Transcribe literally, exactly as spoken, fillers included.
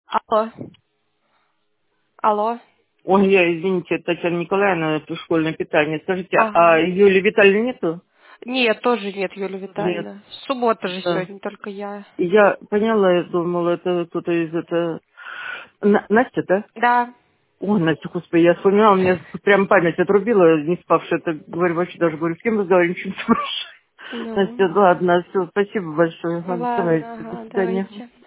Алло. Алло. Ой, я, извините, это Татьяна Николаевна, это школьное питание. Скажите, а Ага. Юлии Витальевны нету? Нет, тоже нет, Юлия Нет. Витальевна. Суббота же Да. сегодня, только я. И я поняла, я думала, это кто-то из это... На- Настя, да? Да. Ой, Настя, господи, я вспоминала, мне прям память отрубила, не спавшая. Это, говорю, вообще даже, говорю, с кем разговариваю, ничего не спрашиваю. Ну. Настя, ладно, все, спасибо большое. Ладно, давайте, Ладно, до ага, свидания. давайте.